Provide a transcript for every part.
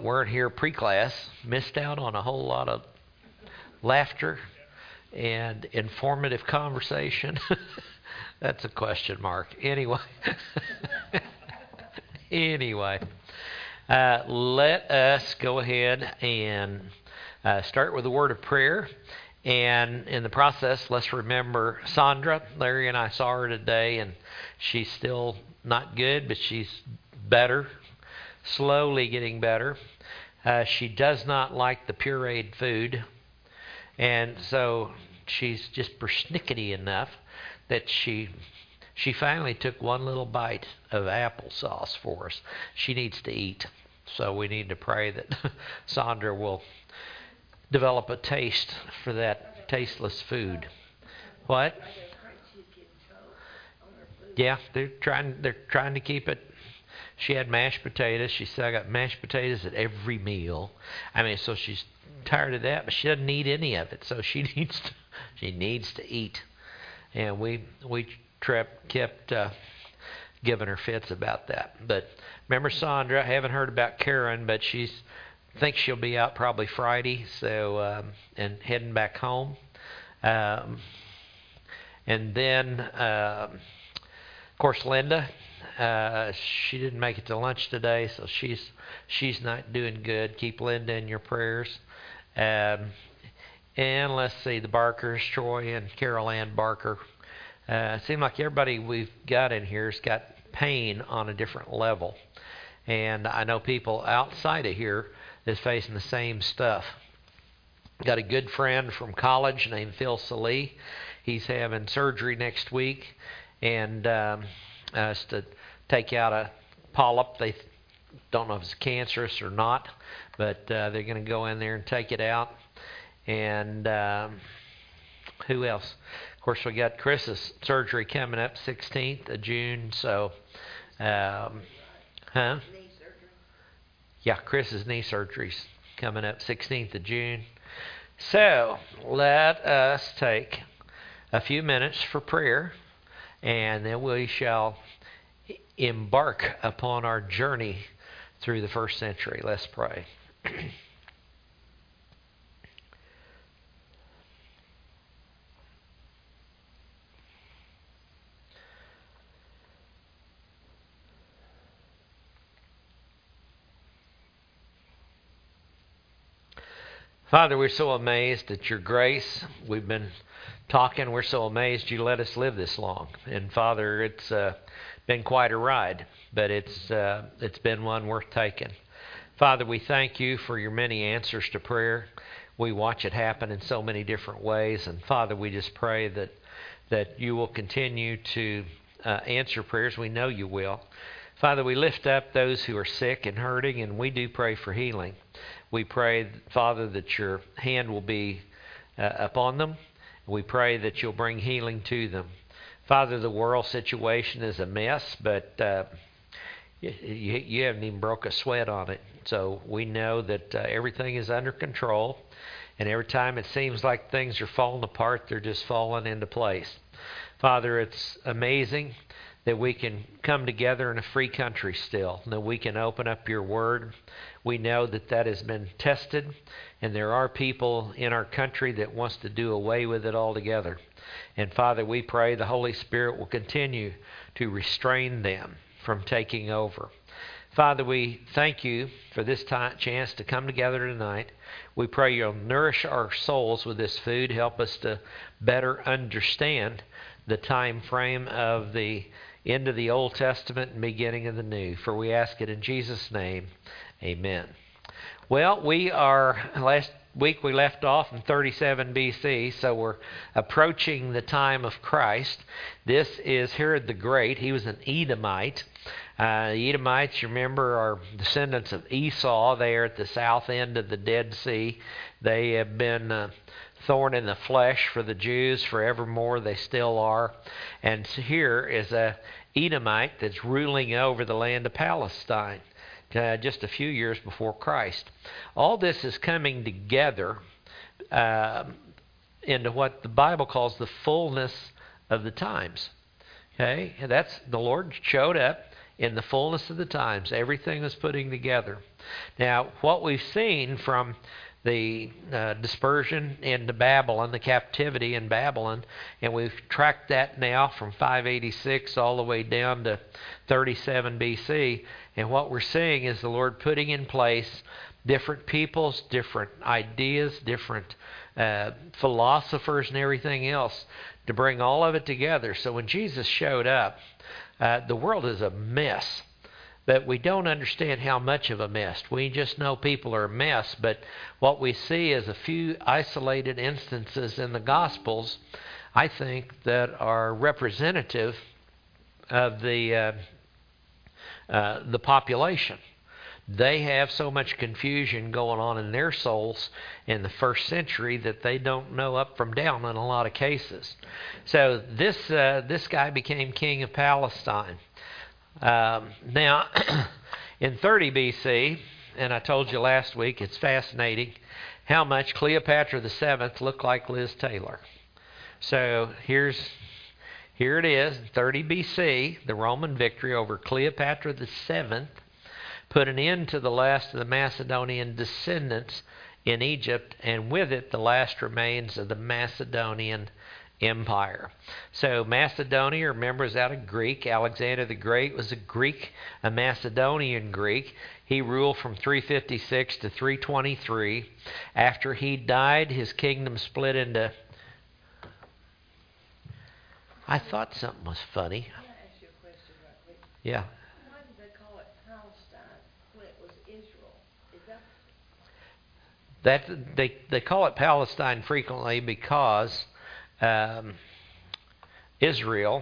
weren't here pre-class missed out on a whole lot of laughter and informative conversation. That's a question mark. Anyway. Anyway, let us go ahead and start with a word of prayer. And in the process, let's remember Sandra. Larry and I saw her today, and she's still not good, but she's better, slowly getting better. She does not like the pureed food, and so she's just persnickety enough that she finally took one little bite of applesauce for us. She needs to eat, so we need to pray that Sandra will develop a taste for that tasteless food. What? Yeah, they're trying to keep it. She had mashed potatoes. She said, I got mashed potatoes at every meal. I mean, so she's tired of that, but she doesn't need any of it. So she needs to eat. And we kept giving her fits about that. But remember Sandra, I haven't heard about Karen, but thinks she'll be out probably Friday, so and heading back home. And then, of course, Linda, she didn't make it to lunch today, so she's not doing good. Keep Linda in your prayers. And let's see, the Barkers, Troy and Carol Ann Barker. It seems like everybody we've got in here has got pain on a different level. And I know people outside of here that's facing the same stuff. Got a good friend from college named Phil Salee. He's having surgery next week, and it's to take out a polyp. They don't know if it's cancerous or not, but they're going to go in there and take it out. And who else? Of course, we got Chris's surgery coming up 16th of June. So, Yeah, Chris's knee surgery's coming up 16th of June. So, let us take a few minutes for prayer, and then we shall embark upon our journey through the first century. Let's pray. Father, we're so amazed at your grace. We've been talking. We're so amazed you let us live this long. And Father, it's been quite a ride, but it's been one worth taking. Father, we thank you for your many answers to prayer. We watch it happen in so many different ways. And Father, we just pray that you will continue to answer prayers. We know you will. Father, we lift up those who are sick and hurting, and we do pray for healing. We pray, Father, that your hand will be upon them. We pray that you'll bring healing to them. Father, the world situation is a mess, but you haven't even broke a sweat on it. So we know that everything is under control, and every time it seems like things are falling apart, they're just falling into place. Father, it's amazing that we can come together in a free country still, that we can open up your word. We know that that has been tested, and there are people in our country that wants to do away with it altogether. And Father, we pray the Holy Spirit will continue to restrain them from taking over. Father, we thank you for this chance to come together tonight. We pray you'll nourish our souls with this food. Help us to better understand the time frame of the end of the Old Testament and beginning of the New. For we ask it in Jesus' name. Amen. Well, last week we left off in 37 BC, so we're approaching the time of Christ. This is Herod the Great. He was an Edomite. The Edomites, you remember, are descendants of Esau. They are at the south end of the Dead Sea. They have been thorn in the flesh for the Jews forevermore. They still are. And here is a Edomite that's ruling over the land of Palestine just a few years before Christ. All this is coming together into what the Bible calls the fullness of the times. Okay, that's the Lord showed up in the fullness of the times. Everything was putting together. Now, what we've seen from the dispersion into Babylon, the captivity in Babylon, and we've tracked that now from 586 all the way down to 37 BC. And what we're seeing is the Lord putting in place different peoples, different ideas, different philosophers and everything else to bring all of it together. So when Jesus showed up, the world is a mess. But we don't understand how much of a mess. We just know people are a mess. But what we see is a few isolated instances in the Gospels, I think, that are representative of the population. They have so much confusion going on in their souls in the first century that they don't know up from down in a lot of cases. So this guy became king of Palestine. Now, in 30 BC, and I told you last week, it's fascinating how much Cleopatra VII looked like Liz Taylor. So here it is, 30 BC, the Roman victory over Cleopatra VII put an end to the last of the Macedonian descendants in Egypt, and with it the last remains of the Macedonian Empire. So Macedonia, remember, is out of Greek. Alexander the Great was a Macedonian Greek. He ruled from 356 to 323. After he died, his kingdom split into... I thought something was funny. Can I ask you a question right quick? Yeah. Why did they call it Palestine when it was Israel? Is that... They call it Palestine frequently because Israel,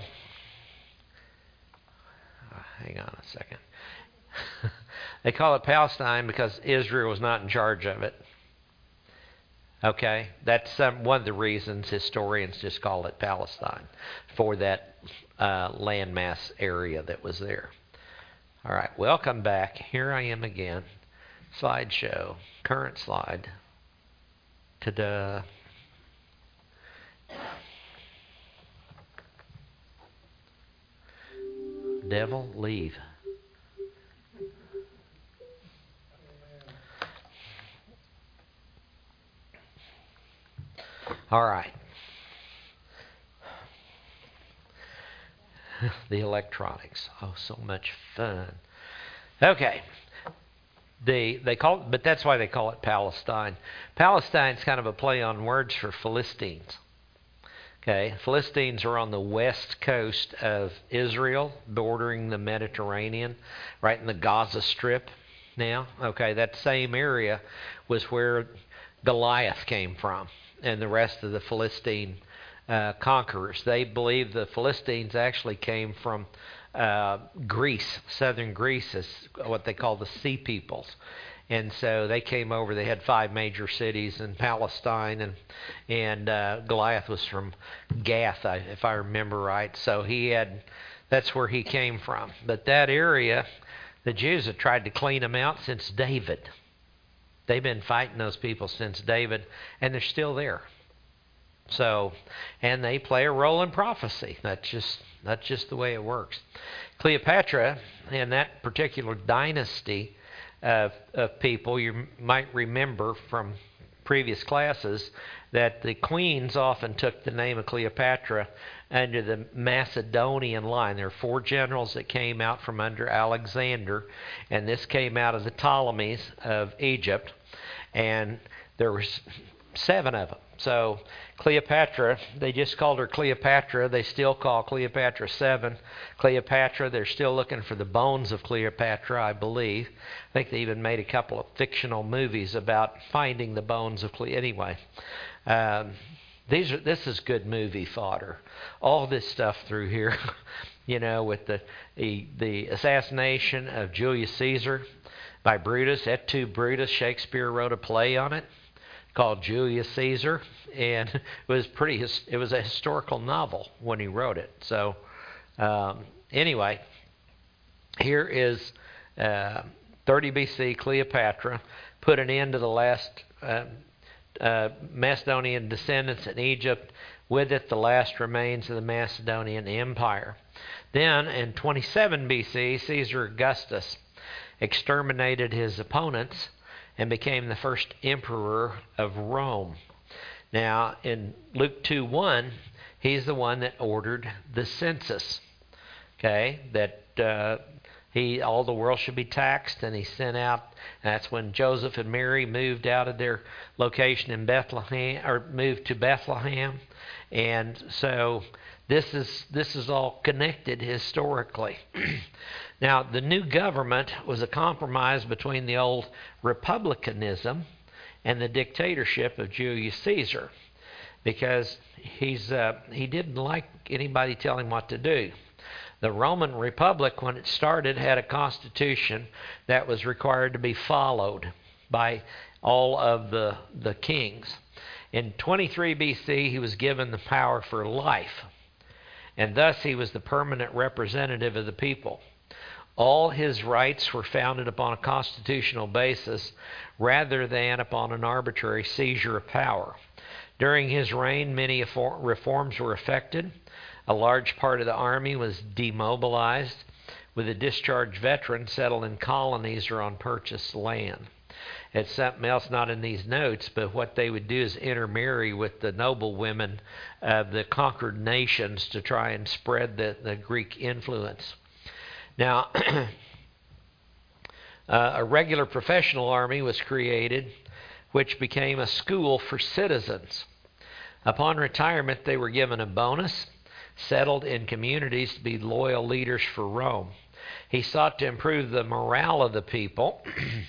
hang on a second. They call it Palestine because Israel was not in charge of it. Okay, that's one of the reasons historians just call it Palestine, for that landmass area that was there. All right, welcome back. Here I am again. Slideshow, current slide. Ta-da. Devil, leave. All right. The electronics. Oh, so much fun. Okay. They call it, but that's why they call it Palestine. Palestine's kind of a play on words for Philistines. Okay, Philistines are on the west coast of Israel, bordering the Mediterranean, right in the Gaza Strip now. Okay, that same area was where Goliath came from and the rest of the Philistine conquerors. They believe the Philistines actually came from Greece. Southern Greece is what they call the Sea Peoples. And so they came over. They had 5 major cities in Palestine, and Goliath was from Gath, if I remember right. So that's where he came from. But that area, the Jews have tried to clean them out since David. They've been fighting those people since David, and they're still there. So, and they play a role in prophecy. That's just the way it works. Cleopatra, in that particular dynasty of people, you might remember from previous classes that the queens often took the name of Cleopatra under the Macedonian line. There are 4 generals that came out from under Alexander, and this came out of the Ptolemies of Egypt, and there were 7 of them. So Cleopatra, they just called her Cleopatra. They still call Cleopatra 7 Cleopatra. They're still looking for the bones of Cleopatra, I believe. I think they even made a couple of fictional movies about finding the bones of Cleopatra. Anyway, this is good movie fodder. All this stuff through here, with the assassination of Julius Caesar by Brutus, Et tu, Brutus. Shakespeare wrote a play on it called Julius Caesar, and it was a historical novel when he wrote it. So anyway, here is 30 BC. Cleopatra put an end to the last Macedonian descendants in Egypt. With it, the last remains of the Macedonian Empire. Then, in 27 BC, Caesar Augustus, exterminated his opponents, and became the first emperor of Rome. Now, in Luke 2:1, he's the one that ordered the census. Okay, that all the world should be taxed, and he sent out. That's when Joseph and Mary moved out of their location in Bethlehem, or moved to Bethlehem, and so this is all connected historically. Now, the new government was a compromise between the old republicanism and the dictatorship of Julius Caesar, because he didn't like anybody telling him what to do. The Roman Republic, when it started, had a constitution that was required to be followed by all of the kings. In 23 BC, he was given the power for life, and thus he was the permanent representative of the people. All his rights were founded upon a constitutional basis rather than upon an arbitrary seizure of power. During his reign, many reforms were effected. A large part of the army was demobilized, with the discharged veterans settled in colonies or on purchased land. It's something else not in these notes, but what they would do is intermarry with the noble women of the conquered nations to try and spread the Greek influence. Now, a regular professional army was created, which became a school for citizens. Upon retirement, they were given a bonus, settled in communities to be loyal leaders for Rome. He sought to improve the morale of the people,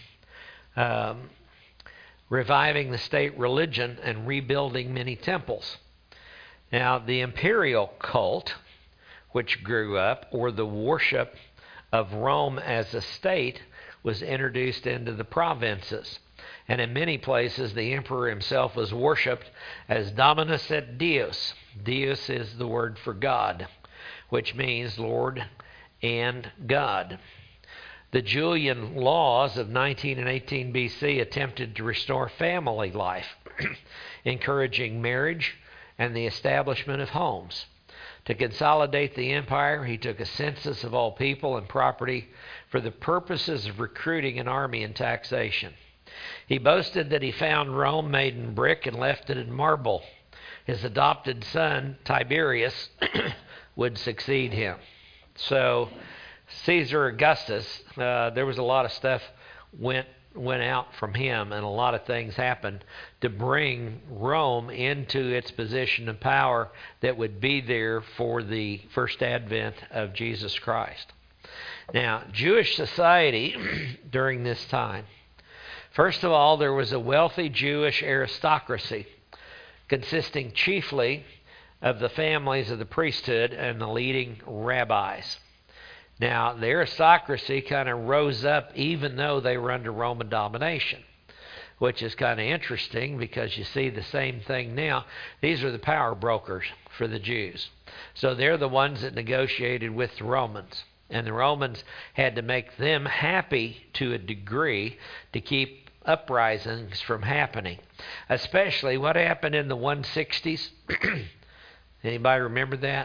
reviving the state religion and rebuilding many temples. Now, the imperial cult, which grew up, or the worship of Rome as a state, was introduced into the provinces. And in many places, the emperor himself was worshipped as Dominus et Deus. Deus is the word for God, which means Lord and God. The Julian laws of 19 and 18 BC attempted to restore family life, encouraging marriage and the establishment of homes. To consolidate the empire, he took a census of all people and property for the purposes of recruiting an army and taxation. He boasted that he found Rome made in brick and left it in marble. His adopted son, Tiberius, would succeed him. So, Caesar Augustus, there was a lot of stuff went out from him, and a lot of things happened to bring Rome into its position of power that would be there for the first advent of Jesus Christ. Now, Jewish society during this time. First of all, there was a wealthy Jewish aristocracy consisting chiefly of the families of the priesthood and the leading rabbis. Now, the aristocracy kind of rose up even though they were under Roman domination, which is kind of interesting because you see the same thing now. These are the power brokers for the Jews. So they're the ones that negotiated with the Romans. And the Romans had to make them happy to a degree to keep uprisings from happening. Especially what happened in the 160s. Anybody remember that?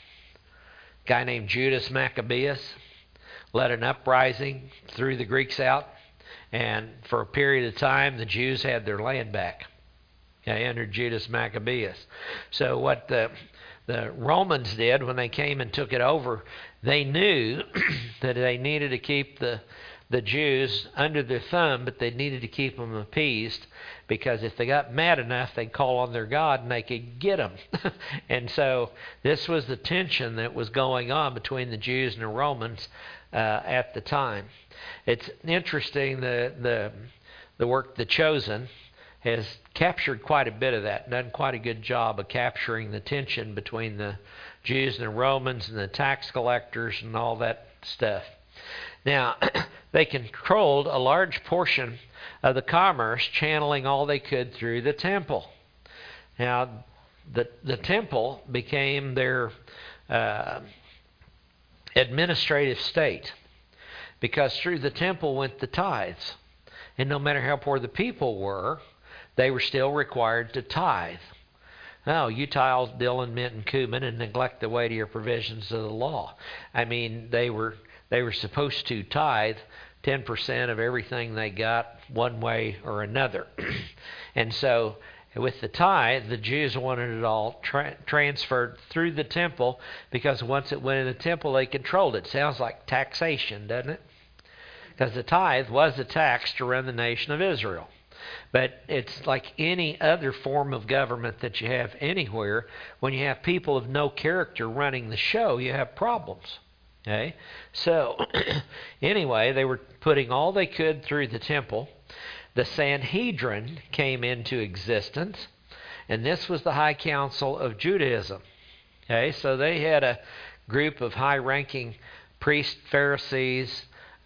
A guy named Judas Maccabeus led an uprising, threw the Greeks out, and for a period of time the Jews had their land back. Under Judas Maccabeus. So what the Romans did when they came and took it over, they knew that they needed to keep the Jews under their thumb, but they needed to keep them appeased, because if they got mad enough, they'd call on their God and they could get them. And so this was the tension that was going on between the Jews and the Romans at the time. It's interesting, the work The Chosen has captured quite a bit of that, done quite a good job of capturing the tension between the Jews and the Romans and the tax collectors and all that stuff. Now, they controlled a large portion of the commerce, channeling all they could through the temple. Now, the temple became their administrative state, because through the temple went the tithes. And no matter how poor the people were, they were still required to tithe. No, you tithe dill and mint and cumin and neglect the weightier provisions of the law. I mean, they were supposed to tithe 10% of everything they got one way or another. And so with the tithe, the Jews wanted it all transferred through the temple, because once it went in the temple, they controlled it. Sounds like taxation, doesn't it? Because the tithe was a tax to run the nation of Israel. But it's like any other form of government that you have anywhere. When you have people of no character running the show, you have problems. Okay? So, anyway, they were putting all they could through the temple. The Sanhedrin came into existence, and this was the high council of Judaism. Okay? So they had a group of high-ranking priests, Pharisees,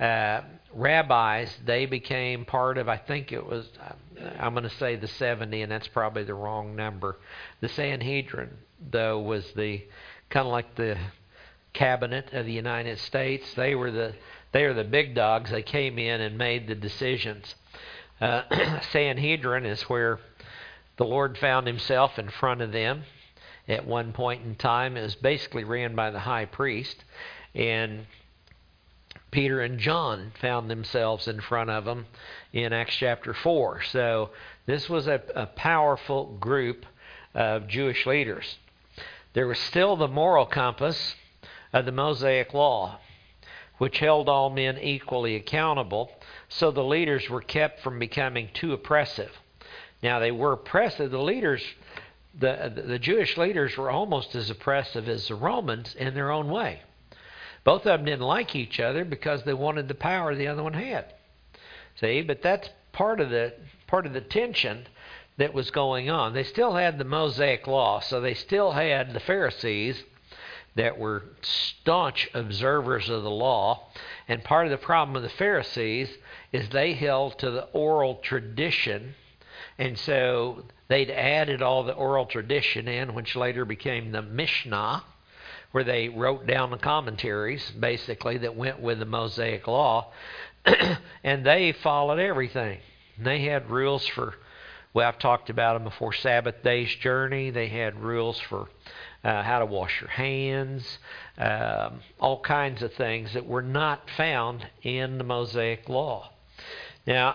rabbis. They became part of, I think it was, I'm going to say the 70, and that's probably the wrong number. The Sanhedrin, though, was the kind of like the cabinet of the United States. They were the big dogs. They came in and made the decisions. Sanhedrin is where the Lord found himself in front of them at one point in time. It was basically ran by the high priest, and Peter and John found themselves in front of them in Acts chapter 4. So this was a powerful group of Jewish leaders. There was still the moral compass of the Mosaic Law, which held all men equally accountable, so the leaders were kept from becoming too oppressive. Now, they were oppressive. The leaders, the Jewish leaders, were almost as oppressive as the Romans in their own way. Both of them didn't like each other because they wanted the power the other one had. See, but that's part of the tension that was going on. They still had the Mosaic Law, so they still had the Pharisees that were staunch observers of the law. And part of the problem with the Pharisees is they held to the oral tradition, and so they'd added all the oral tradition in, which later became the Mishnah, where they wrote down the commentaries, basically, that went with the Mosaic Law. And they followed everything. And they had rules for, well, I've talked about them before, Sabbath day's journey. They had rules for how to wash your hands, all kinds of things that were not found in the Mosaic Law. Now,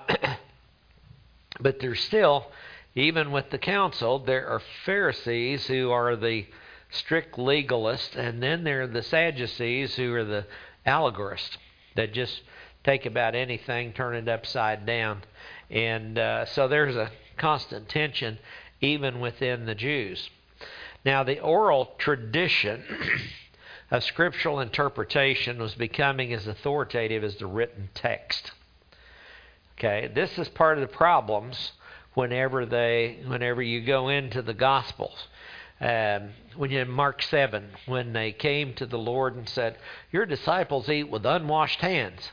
but there's still, even with the council, there are Pharisees who are the strict legalists, and then there are the Sadducees who are the allegorists that just take about anything, turn it upside down. And so there's a constant tension even within the Jews. Now, the oral tradition of scriptural interpretation was becoming as authoritative as the written text. Okay, this is part of the problems whenever you go into the Gospels. When you in Mark 7, when they came to the Lord and said, "Your disciples eat with unwashed hands,"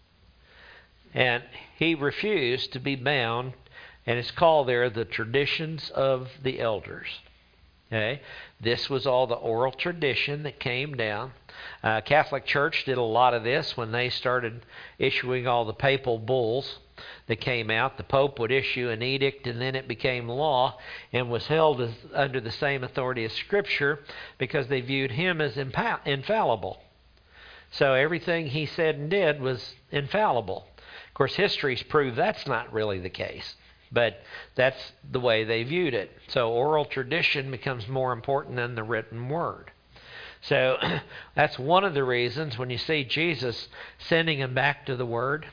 and he refused to be bound, and it's called there the traditions of the elders. Okay, this was all the oral tradition that came down. Catholic Church did a lot of this when they started issuing all the papal bulls that came out. The Pope would issue an edict, and then it became law and was held under the same authority as Scripture because they viewed him as infallible. So everything he said and did was infallible. Of course, history's proved that's not really the case, but that's the way they viewed it. So oral tradition becomes more important than the written word. So that's one of the reasons when you see Jesus sending them back to the Word,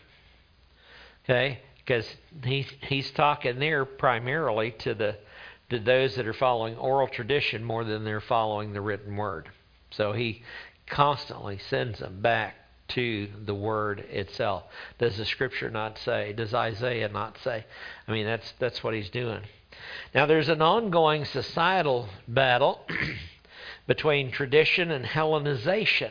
okay, because he's talking there primarily to those that are following oral tradition more than they're following the written Word. So he constantly sends them back to the Word itself. Does the Scripture not say? Does Isaiah not say? I mean, that's what he's doing. Now, there's an ongoing societal battle between tradition and Hellenization.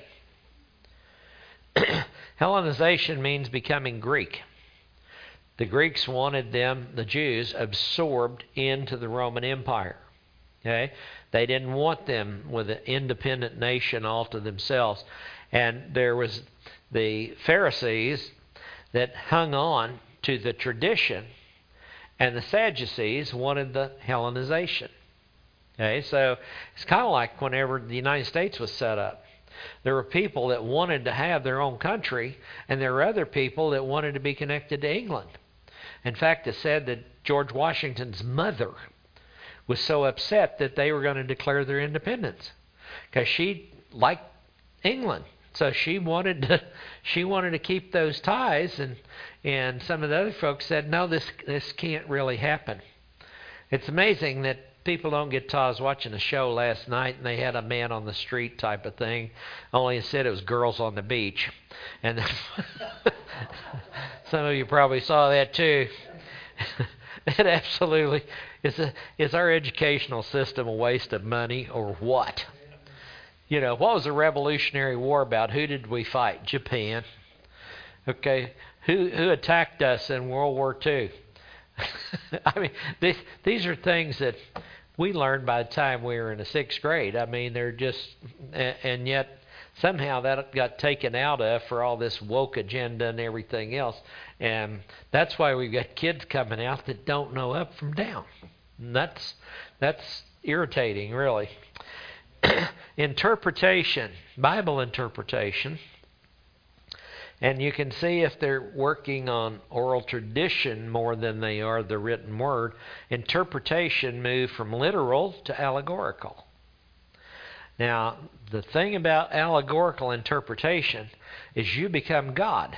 Hellenization means becoming Greek. The Greeks wanted them, the Jews, absorbed into the Roman Empire. Okay? They didn't want them with an independent nation all to themselves. And there was the Pharisees that hung on to the tradition, and the Sadducees wanted the Hellenization. Okay, so it's kind of like whenever the United States was set up. There were people that wanted to have their own country, and there were other people that wanted to be connected to England. In fact, it's said that George Washington's mother was so upset that they were going to declare their independence because she liked England. So she wanted to keep those ties, and some of the other folks said, no, this can't really happen. It's amazing that people don't get to. I was watching a show last night, and they had a man on the street type of thing, only instead it was girls on the beach. And some of you probably saw that too. It absolutely is our educational system a waste of money or what? You know, what was the Revolutionary War about? Who did we fight? Japan. Okay, who attacked us in World War II? I mean, these are things that we learned by the time we were in the 6th grade. I mean, they're just, and yet somehow that got taken out of for all this woke agenda and everything else. And that's why we've got kids coming out that don't know up from down. And that's irritating, really. Interpretation, Bible interpretation. And you can see if they're working on oral tradition more than they are the written word. Interpretation moved from literal to allegorical. Now, the thing about allegorical interpretation is you become God.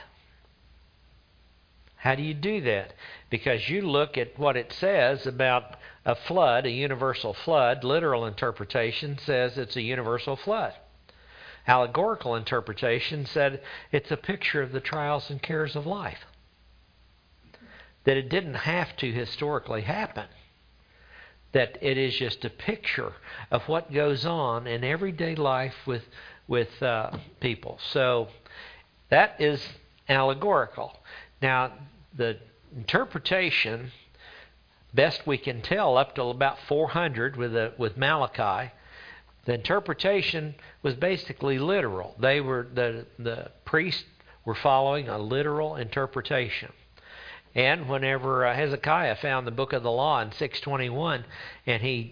How do you do that? Because you look at what it says about a flood, a universal flood. Literal interpretation says it's a universal flood. Allegorical interpretation said it's a picture of the trials and cares of life. That it didn't have to historically happen. That it is just a picture of what goes on in everyday life with people. So that is allegorical. Now, the interpretation, best we can tell, up till about 400 with Malachi, the interpretation was basically literal. They were the priests were following a literal interpretation. And whenever Hezekiah found the book of the law in 621, and he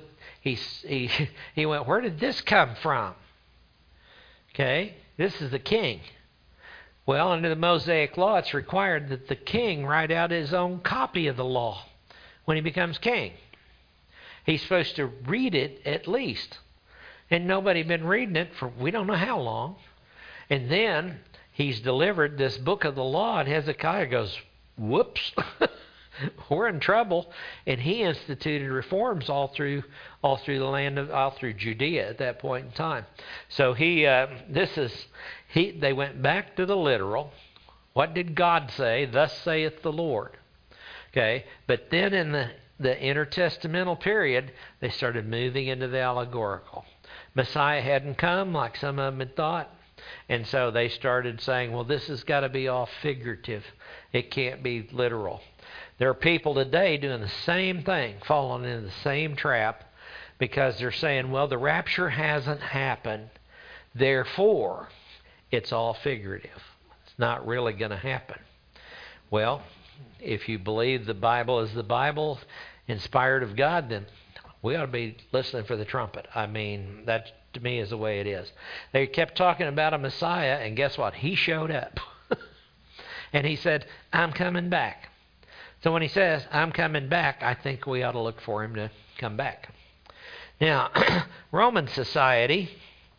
went, where did this come from? Okay, this is the king. Well, under the Mosaic law, it's required that the king write out his own copy of the law when he becomes king. He's supposed to read it at least. And nobody had been reading it for we don't know how long. And then he's delivered this book of the law, and Hezekiah goes, whoops, we're in trouble. And he instituted reforms all through the land of all through Judea at that point in time. So they went back to the literal. What did God say? Thus saith the Lord. Okay, but then in the intertestamental period, they started moving into the allegorical. Messiah hadn't come like some of them had thought. And so they started saying, well, this has got to be all figurative. It can't be literal. There are people today doing the same thing, falling into the same trap, because they're saying, well, the rapture hasn't happened, therefore it's all figurative. It's not really going to happen. Well, if you believe the Bible is the Bible, inspired of God, then we ought to be listening for the trumpet. I mean, that to me is the way it is. They kept talking about a Messiah, and guess what? He showed up. And he said, I'm coming back. So when he says, I'm coming back, I think we ought to look for him to come back. Now, Roman society,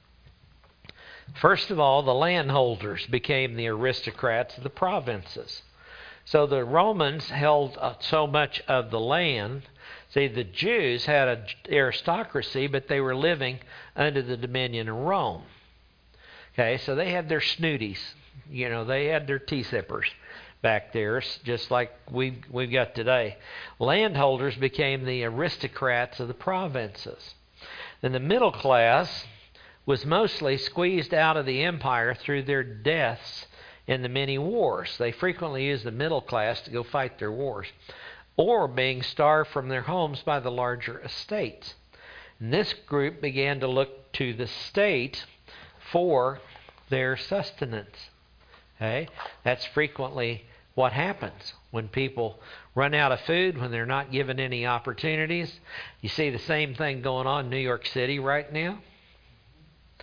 first of all, the landholders became the aristocrats of the provinces. So the Romans held so much of the land. See, the Jews had an aristocracy, but they were living under the dominion of Rome. Okay, so they had their snooties. You know, they had their tea sippers back there, just like we've got today. Landholders became the aristocrats of the provinces. Then the middle class was mostly squeezed out of the empire through their deaths in the many wars. They frequently used the middle class to go fight their wars, or being starved from their homes by the larger estates. And this group began to look to the state for their sustenance. Okay? That's frequently what happens when people run out of food, when they're not given any opportunities. You see the same thing going on in New York City right now.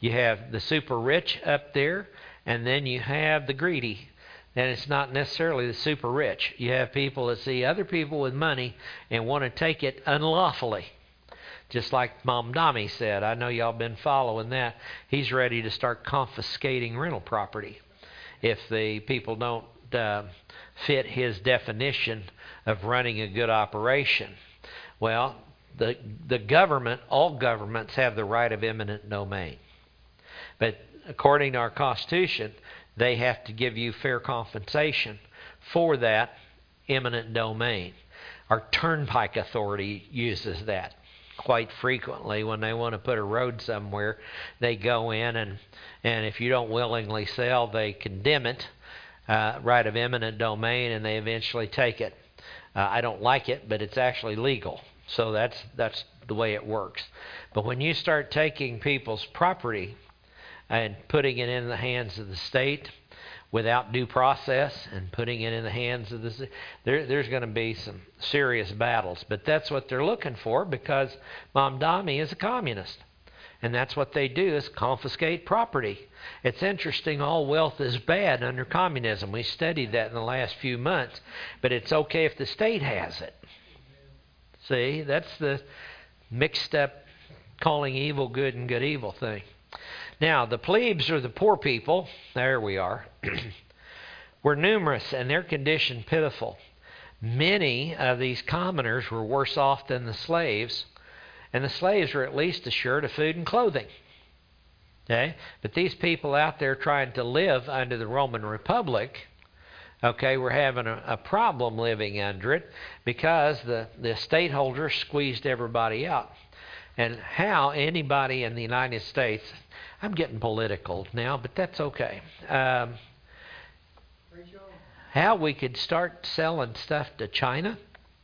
You have the super rich up there, and then you have the greedy. And it's not necessarily the super rich. You have people that see other people with money and want to take it unlawfully. Just like Mamdani said, I know y'all been following that. He's ready to start confiscating rental property if the people don't fit his definition of running a good operation. Well, the government, all governments have the right of eminent domain. But according to our Constitution, they have to give you fair compensation for that eminent domain. Our Turnpike Authority uses that quite frequently. When they want to put a road somewhere, they go in and if you don't willingly sell, they condemn it, right of eminent domain, and they eventually take it. I don't like it, but it's actually legal. So that's the way it works. But when you start taking people's property and putting it in the hands of the state without due process and putting it in the hands of the there's going to be some serious battles. But that's what they're looking for, because Mamdani is a communist. And that's what they do, is confiscate property. It's interesting, all wealth is bad under communism. We studied that in the last few months. But it's okay if the state has it. See, that's the mixed up calling evil good and good evil thing. Now, the plebes, or the poor people, there we are, were numerous and their condition pitiful. Many of these commoners were worse off than the slaves, and the slaves were at least assured of food and clothing. Okay? But these people out there trying to live under the Roman Republic, okay, were having a problem living under it, because the estate holders squeezed everybody out. And how anybody in the United States, I'm getting political now, but that's okay. How we could start selling stuff to China,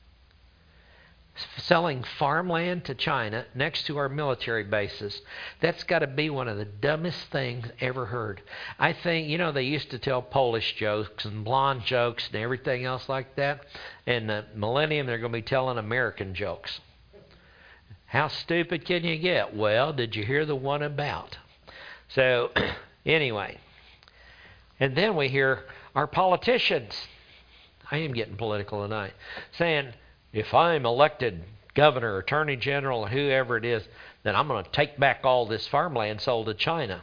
selling farmland to China next to our military bases, that's got to be one of the dumbest things ever heard. I think, they used to tell Polish jokes and blonde jokes and everything else like that. In the millennium, they're going to be telling American jokes. How stupid can you get? Well, did you hear the one about? So, anyway. And then we hear our politicians, I am getting political tonight, saying, if I'm elected governor, attorney general, or whoever it is, then I'm going to take back all this farmland sold to China.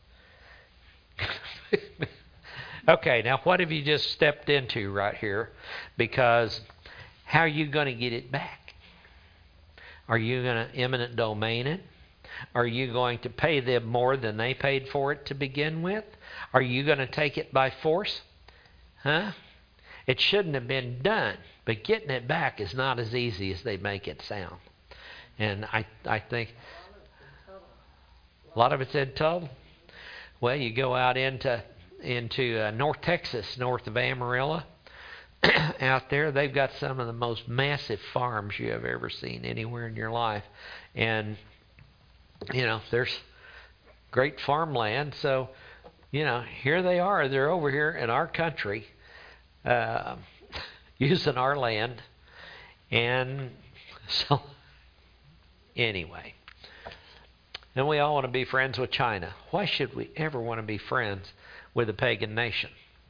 Okay, now what have you just stepped into right here? Because how are you going to get it back? Are you going to eminent domain it? Are you going to pay them more than they paid for it to begin with? Are you going to take it by force? Huh? It shouldn't have been done. But getting it back is not as easy as they make it sound. And I think a lot of it's in total. Well, you go out into North Texas, north of Amarillo. Out there, they've got some of the most massive farms you have ever seen anywhere in your life. And, there's great farmland. So, here they are. They're over here in our country, using our land. And so, anyway. And we all want to be friends with China. Why should we ever want to be friends with a pagan nation?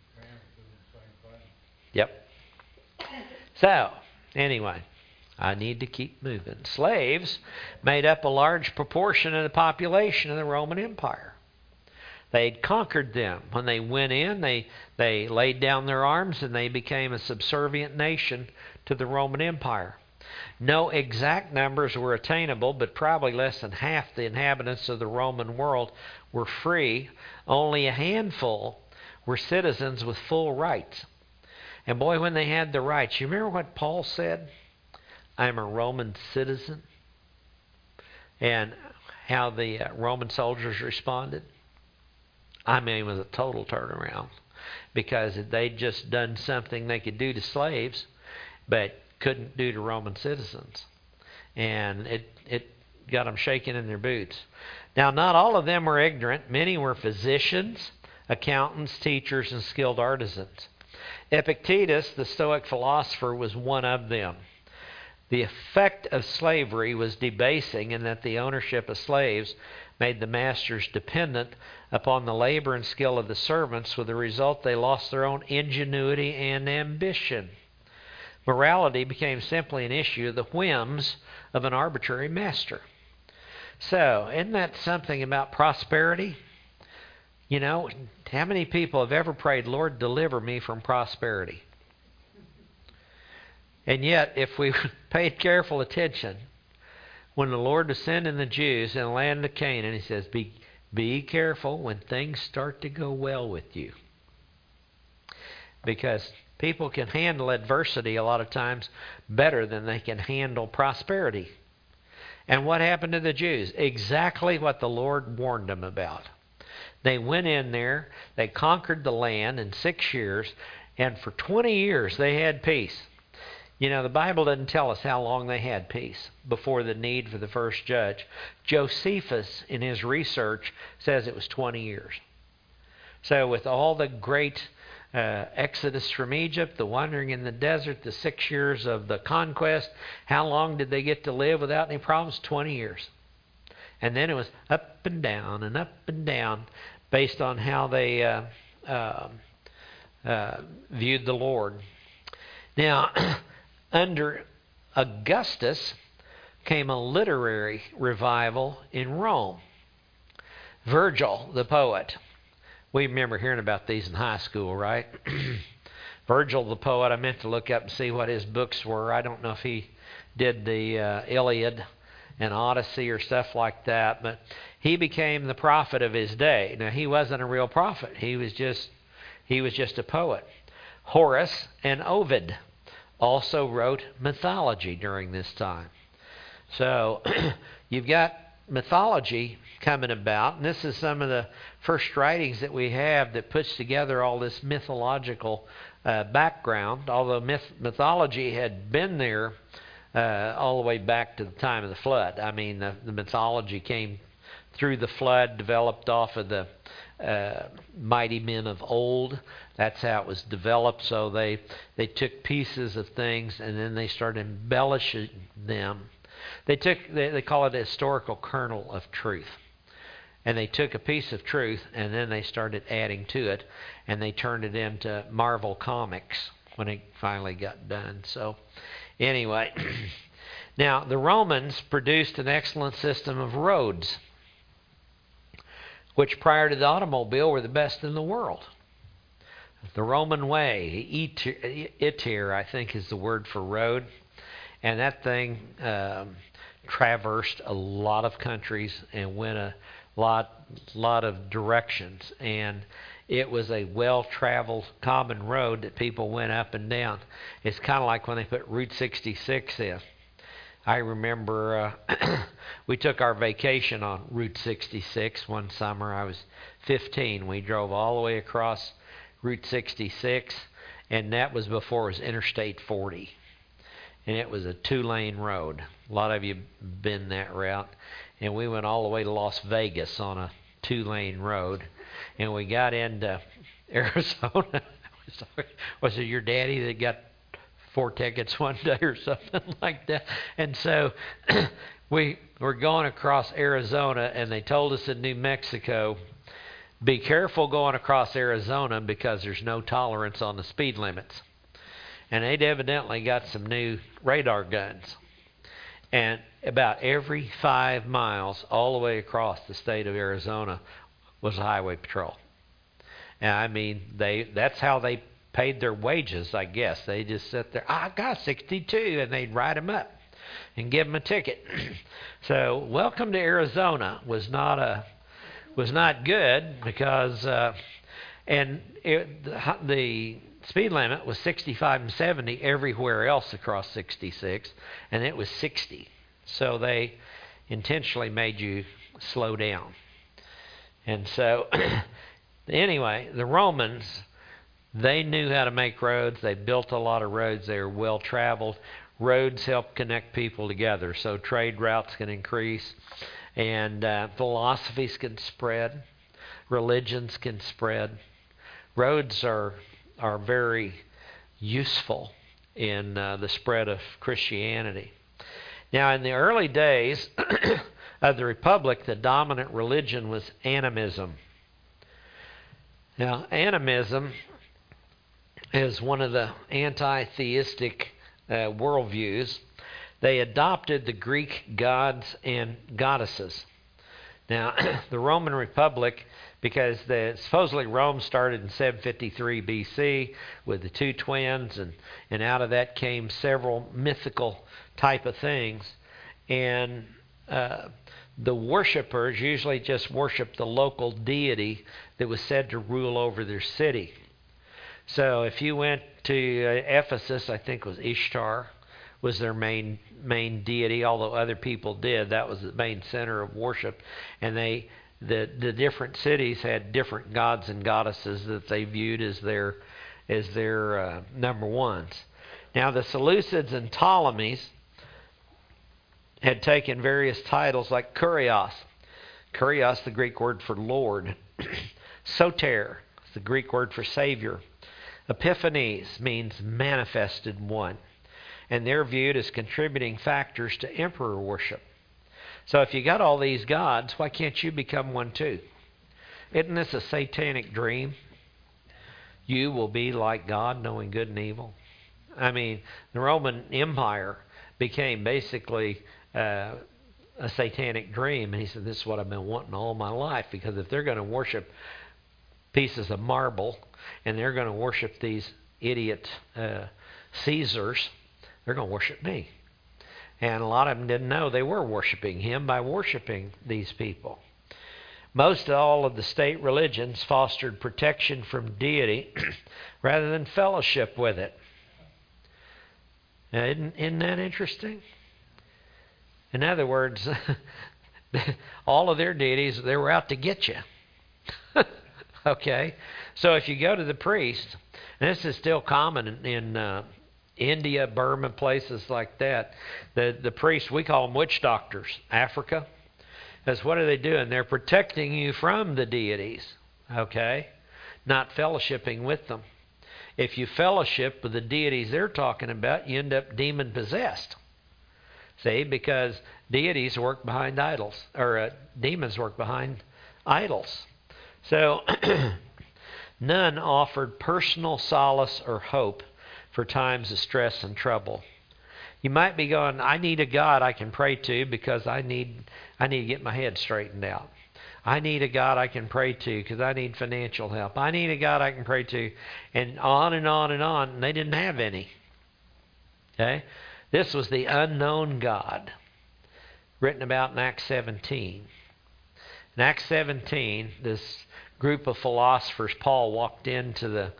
Yep. So, anyway, I need to keep moving. Slaves made up a large proportion of the population of the Roman Empire. They had conquered them. When they went in, they laid down their arms and they became a subservient nation to the Roman Empire. No exact numbers were attainable, but probably less than half the inhabitants of the Roman world were free. Only a handful were citizens with full rights. And boy, when they had the rights, you remember what Paul said? I'm a Roman citizen. And how the Roman soldiers responded? I mean, it was a total turnaround. Because they'd just done something they could do to slaves, but couldn't do to Roman citizens. And it got them shaking in their boots. Now, not all of them were ignorant. Many were physicians, accountants, teachers, and skilled artisans. Epictetus, the Stoic philosopher, was one of them. The effect of slavery was debasing in that the ownership of slaves made the masters dependent upon the labor and skill of the servants, with the result they lost their own ingenuity and ambition. Morality became simply an issue of the whims of an arbitrary master. So, isn't that something about prosperity? You know, how many people have ever prayed, Lord, deliver me from prosperity? And yet, if we paid careful attention, when the Lord was sending the Jews in the land of Canaan, He says, be careful when things start to go well with you. Because people can handle adversity a lot of times better than they can handle prosperity. And what happened to the Jews? Exactly what the Lord warned them about. They went in there, they conquered the land in 6 years, and for 20 years they had peace. You know, the Bible doesn't tell us how long they had peace before the need for the first judge. Josephus, in his research, says it was 20 years. So with all the great exodus from Egypt, the wandering in the desert, the 6 years of the conquest, how long did they get to live without any problems? 20 years. And then it was up and down based on how they viewed the Lord. Now, under Augustus came a literary revival in Rome. Virgil, the poet. We remember hearing about these in high school, right? Virgil, the poet, I meant to look up and see what his books were. I don't know if he did the Iliad and Odyssey or stuff like that, but he became the prophet of his day. Now, he wasn't a real prophet. He was just a poet. Horace and Ovid also wrote mythology during this time. So you've got mythology coming about, and this is some of the first writings that we have that puts together all this mythological background, although mythology had been there all the way back to the time of the flood. I mean, the mythology came through the flood, developed off of the mighty men of old. That's how it was developed. So they took pieces of things and then they started embellishing them. They call it a historical kernel of truth. And they took a piece of truth and then they started adding to it, and they turned it into Marvel Comics when it finally got done. So anyway, now the Romans produced an excellent system of roads, which prior to the automobile were the best in the world. The Roman way, itir, I think is the word for road, and that thing traversed a lot of countries and went a lot of directions, and it was a well-traveled common road that people went up and down. It's kind of like when they put Route 66 in. I remember we took our vacation on Route 66 one summer. I was 15. We drove all the way across Route 66, and that was before it was Interstate 40. And it was a 2-lane road. A lot of you have been that route. And we went all the way to Las Vegas on a 2-lane road. And we got into Arizona. Was it your daddy that got 4 tickets one day or something like that? And so we were going across Arizona, and they told us in New Mexico, be careful going across Arizona because there's no tolerance on the speed limits. And they'd evidently got some new radar guns. And about every 5 miles all the way across the state of Arizona was a highway patrol. And I mean, that's how they paid their wages, I guess. They just sit there, I got 62, and they'd write them up and give them a ticket. So welcome to Arizona was not good because the speed limit was 65 and 70 everywhere else across 66, and it was 60. So they intentionally made you slow down. And so anyway, the Romans, they knew how to make roads. They built a lot of roads. They were well traveled. Roads help connect people together, so trade routes can increase, and philosophies can spread, religions can spread. Roads are very useful in the spread of Christianity. Now, in the early days of the Republic, the dominant religion was animism. Now, animism is one of the anti-theistic worldviews. They adopted the Greek gods and goddesses. Now, the Roman Republic, because supposedly Rome started in 753 BC with the two twins, and out of that came several mythical type of things. And the worshipers usually just worshiped the local deity that was said to rule over their city. So if you went to Ephesus, I think it was Ishtar was their main deity, although other people did. That was the main center of worship. And the different cities had different gods and goddesses that they viewed as their number ones. Now the Seleucids and Ptolemies had taken various titles like Kurios. Kurios, the Greek word for Lord. Soter, the Greek word for Savior. Epiphanes means manifested one. And they're viewed as contributing factors to emperor worship. So if you got all these gods, why can't you become one too? Isn't this a satanic dream? You will be like God, knowing good and evil. I mean, the Roman Empire became basically a satanic dream. And he said, this is what I've been wanting all my life. Because if they're going to worship pieces of marble and they're going to worship these idiot Caesars, they're going to worship me. And a lot of them didn't know they were worshiping him by worshiping these people. Most all of the state religions fostered protection from deity rather than fellowship with it. Now, isn't that interesting? In other words, all of their deities, they were out to get you. Okay? So if you go to the priest, and this is still common in India, Burma, places like that, the priests, we call them witch doctors. Africa, because what are they doing? They're protecting you from the deities, okay? Not fellowshipping with them. If you fellowship with the deities they're talking about, you end up demon-possessed. See, because deities work behind idols, or demons work behind idols. So, none offered personal solace or hope for times of stress and trouble. You might be going, I need a God I can pray to because I need to get my head straightened out. I need a God I can pray to because I need financial help. I need a God I can pray to, and on and on and on. And they didn't have any. Okay? This was the unknown God, written about in Acts 17. In Acts 17, this group of philosophers, Paul walked into the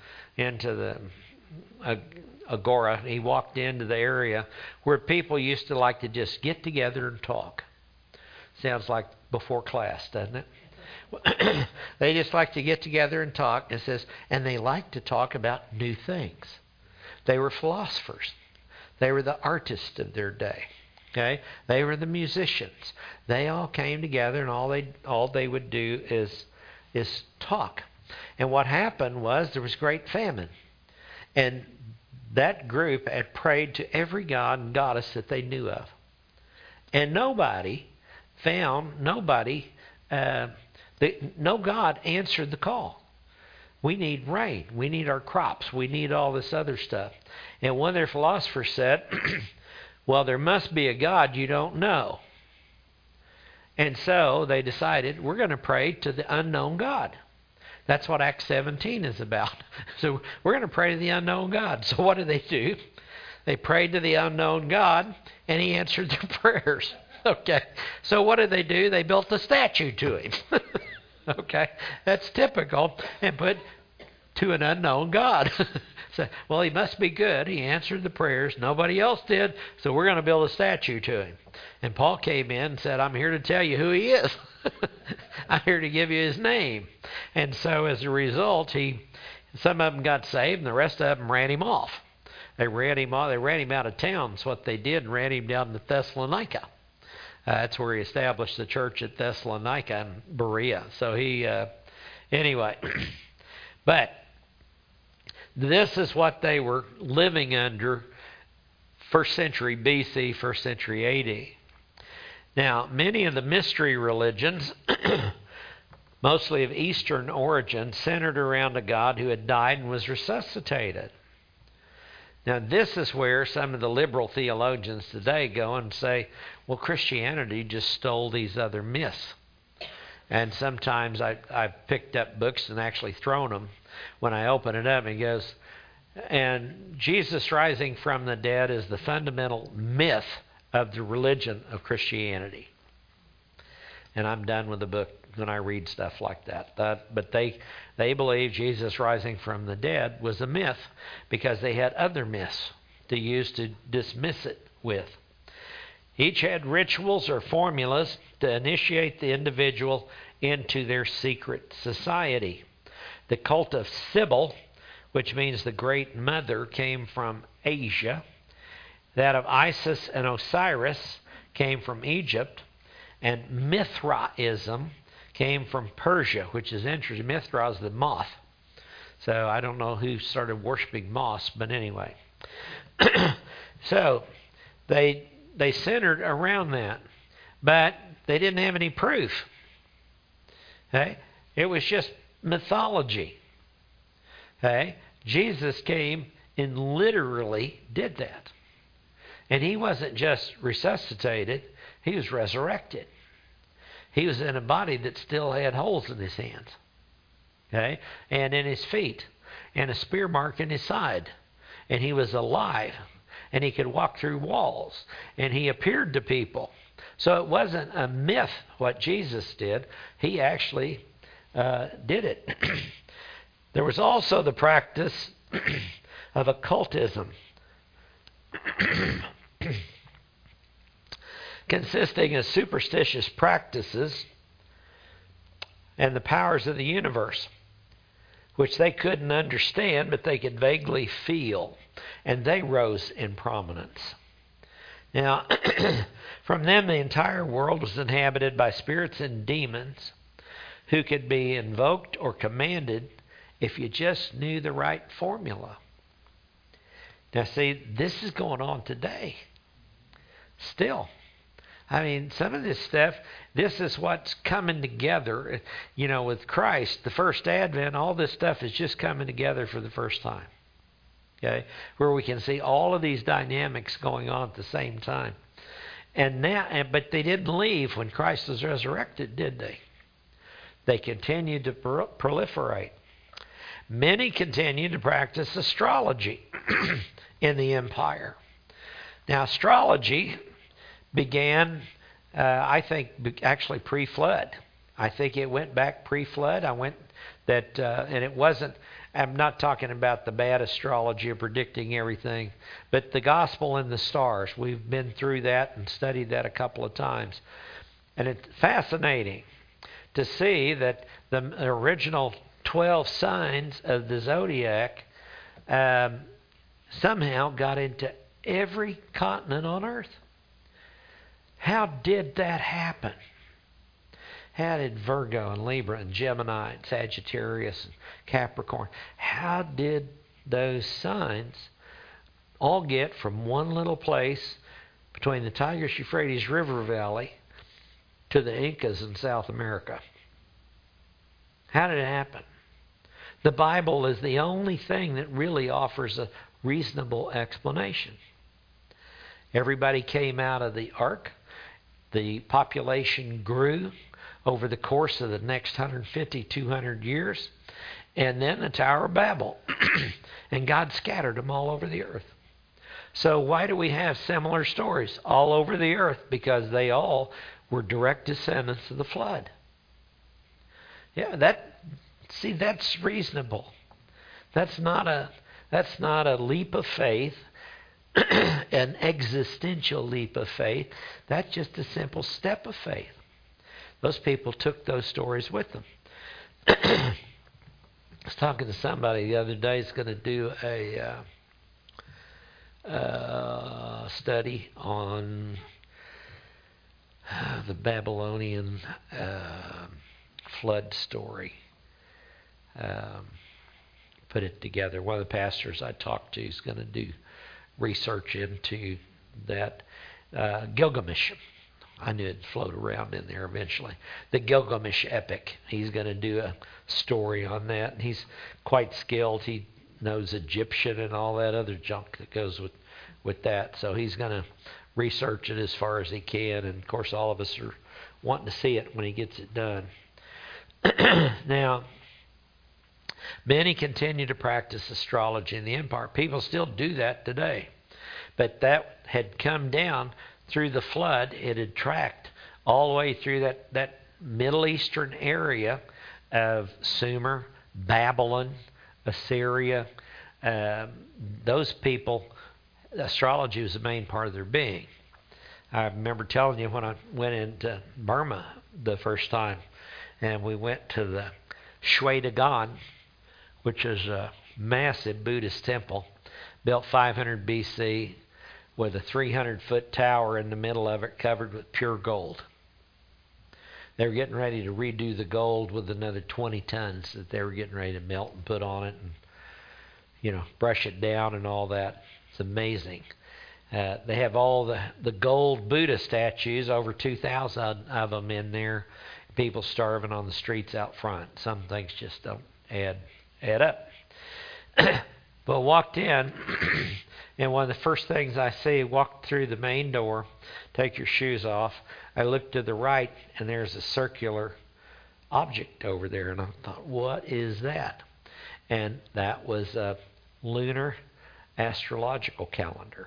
agora. He walked into the area where people used to like to just get together and talk. Sounds like before class, doesn't it? They just like to get together and talk. It says, and they like to talk about new things. They were philosophers. They were the artists of their day. Okay, they were the musicians. They all came together, and all they would do is talk. And what happened was there was great famine, and that group had prayed to every god and goddess that they knew of, and no god answered the call. We need rain. We need our crops. We need all this other stuff. And one of their philosophers said, well, there must be a God you don't know. And so they decided, we're going to pray to the unknown God. That's what Acts 17 is about. So we're going to pray to the unknown God. So what did they do? They prayed to the unknown God, and he answered their prayers. Okay. So what did they do? They built a statue to him. Okay. That's typical. And put to an unknown God. So, well, he must be good. He answered the prayers. Nobody else did. So we're going to build a statue to him. And Paul came in and said, I'm here to tell you who he is. I'm here to give you his name. And so as a result, some of them got saved and the rest of them ran him off. They ran him off. They ran him out of town. That's what they did, and ran him down to Thessalonica. That's where he established the church at Thessalonica and Berea. So anyway, but this is what they were living under 1st century BC, 1st century AD. Now, many of the mystery religions, mostly of Eastern origin, centered around a God who had died and was resuscitated. Now, this is where some of the liberal theologians today go and say, well, Christianity just stole these other myths. And sometimes I've picked up books and actually thrown them when I open it up, and he goes, and Jesus rising from the dead is the fundamental myth of the religion of Christianity. And I'm done with the book when I read stuff like that. But they believe Jesus rising from the dead was a myth because they had other myths to use to dismiss it with. Each had rituals or formulas to initiate the individual into their secret society. The cult of Sybil, which means the Great Mother, came from Asia. That of Isis and Osiris came from Egypt. And Mithraism came from Persia, which is interesting. Mithra is the moth. So I don't know who started worshiping moths, but anyway. So they centered around that. But they didn't have any proof. Okay? It was just mythology. Okay? Jesus came and literally did that. And he wasn't just resuscitated, he was resurrected. He was in a body that still had holes in his hands, okay, and in his feet, and a spear mark in his side. And he was alive, and he could walk through walls, and he appeared to people. So it wasn't a myth what Jesus did. He actually did it. There was also the practice of occultism, consisting of superstitious practices and the powers of the universe, which they couldn't understand, but they could vaguely feel, and they rose in prominence. Now, from them, the entire world was inhabited by spirits and demons who could be invoked or commanded if you just knew the right formula. Now, see, this is going on today. Still. I mean, some of this stuff, this is what's coming together. You know, with Christ, the first advent, all this stuff is just coming together for the first time. Okay? Where we can see all of these dynamics going on at the same time. And now, but they didn't leave when Christ was resurrected, did they? They continued to proliferate. Many continued to practice astrology in the empire. Now, astrology began, I think, actually pre-flood. I think it went back pre-flood. And it wasn't, I'm not talking about the bad astrology of predicting everything, but the gospel and the stars. We've been through that and studied that a couple of times. And it's fascinating to see that the original 12 signs of the zodiac somehow got into every continent on earth. How did that happen? How did Virgo and Libra and Gemini and Sagittarius and Capricorn, how did those signs all get from one little place between the Tigris-Euphrates River Valley to the Incas in South America? How did it happen? The Bible is the only thing that really offers a reasonable explanation. Everybody came out of the ark. The population grew over the course of the next 150, 200 years. And then the Tower of Babel. And God scattered them all over the earth. So why do we have similar stories all over the earth? Because they all were direct descendants of the flood. Yeah, that's reasonable. That's not a leap of faith, an existential leap of faith. That's just a simple step of faith. Those people took those stories with them. I was talking to somebody the other day who's going to do a study on the Babylonian flood story. Put it together. One of the pastors I talked to is going to do research into that Gilgamesh. I knew it'd float around in there eventually. The Gilgamesh epic. He's going to do a story on that. And he's quite skilled. He knows Egyptian and all that other junk that goes with that. So he's going to research it as far as he can. And, of course, all of us are wanting to see it when he gets it done. Now, many continue to practice astrology in the empire. People still do that today. But that had come down through the flood. It had tracked all the way through that Middle Eastern area of Sumer, Babylon, Assyria. Those people, astrology was the main part of their being. I remember telling you when I went into Burma the first time, and we went to the Shui Dagon, which is a massive Buddhist temple, built 500 BC, with a 300-foot tower in the middle of it covered with pure gold. They were getting ready to redo the gold with another 20 tons that they were getting ready to melt and put on it and, brush it down and all that. It's amazing. They have all the gold Buddha statues, over 2,000 of them in there. People starving on the streets out front. Some things just don't add up. But walked in, and one of the first things I see, walked through the main door, take your shoes off. I looked to the right, and there's a circular object over there. And I thought, what is that? And that was a lunar astrological calendar.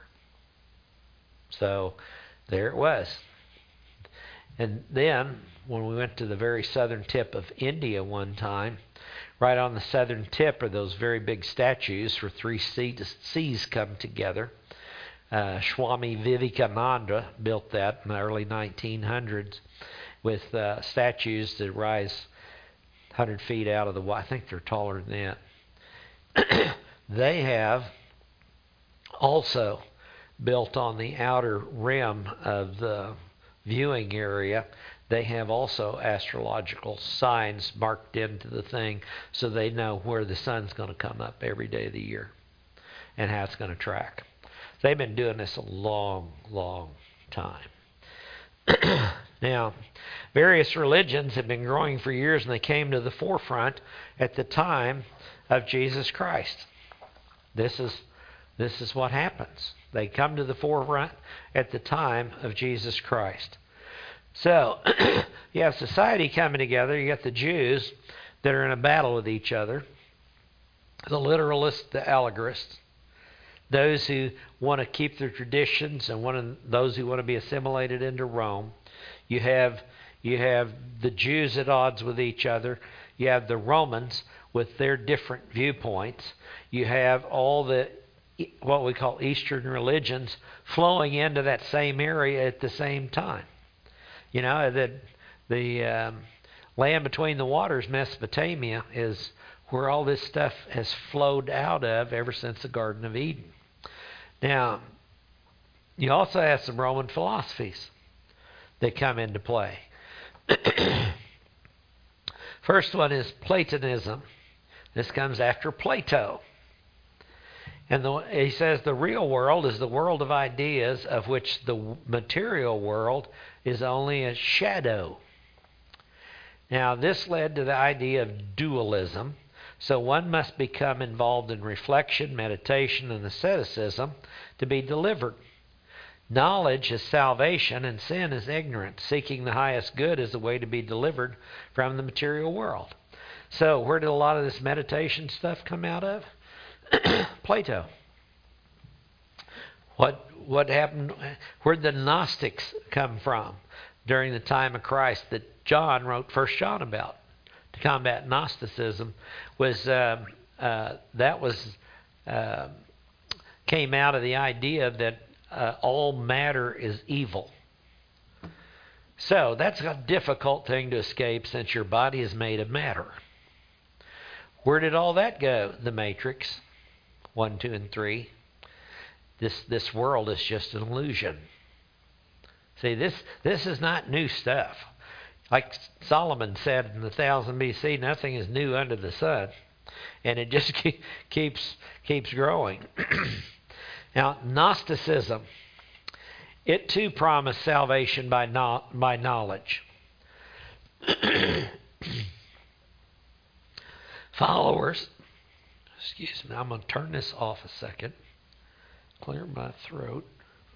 So there it was. And then, when we went to the very southern tip of India one time, right on the southern tip are those very big statues where three seas come together. Swami Vivekananda built that in the early 1900s with statues that rise 100 feet out of the water. I think they're taller than that. They have also built on the outer rim of the viewing area. They have also astrological signs marked into the thing so they know where the sun's going to come up every day of the year and how it's going to track. They've been doing this a long, long time. Now, various religions have been growing for years, and they came to the forefront at the time of Jesus Christ. This is what happens. They come to the forefront at the time of Jesus Christ. So, you have society coming together. You got the Jews that are in a battle with each other, the literalists, the allegorists, those who want to keep their traditions, and those who want to be assimilated into Rome. You have the Jews at odds with each other. You have the Romans with their different viewpoints. You have all the what we call Eastern religions flowing into that same area at the same time. The land between the waters, Mesopotamia, is where all this stuff has flowed out of ever since the Garden of Eden. Now, you also have some Roman philosophies that come into play. First one is Platonism. This comes after Plato. And he says the real world is the world of ideas of which the material world is only a shadow. Now, this led to the idea of dualism. So one must become involved in reflection, meditation, and asceticism to be delivered. Knowledge is salvation, and sin is ignorance. Seeking the highest good is the way to be delivered from the material world. So where did a lot of this meditation stuff come out of? Plato. What happened? Where did the Gnostics come from during the time of Christ that John wrote 1 John about to combat Gnosticism? Came out of the idea that all matter is evil. So that's a difficult thing to escape since your body is made of matter. Where did all that go? The Matrix. 1, 2, and 3. This world is just an illusion. See, this is not new stuff. Like Solomon said in 1000 BC, nothing is new under the sun. And it just keeps growing. Now, Gnosticism, it too promised salvation by knowledge. Followers, excuse me, I'm going to turn this off a second, clear my throat.